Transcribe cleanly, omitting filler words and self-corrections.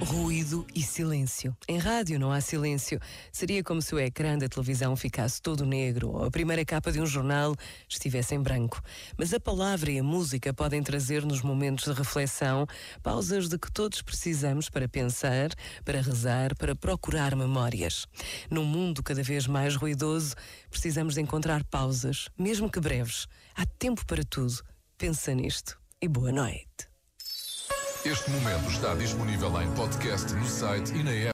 ruído e silêncio. Em rádio não há silêncio. Seria como se o ecrã da televisão ficasse todo negro ou a primeira capa de um jornal estivesse em branco. Mas a palavra e a música podem trazer-nos momentos de reflexão, pausas de que todos precisamos para pensar, para rezar, para procurar memórias. Num mundo cada vez mais ruidoso, precisamos de encontrar pausas, mesmo que breves. Há tempo para tudo. Pensa nisto e boa noite. Este momento está disponível em podcast no site e na app.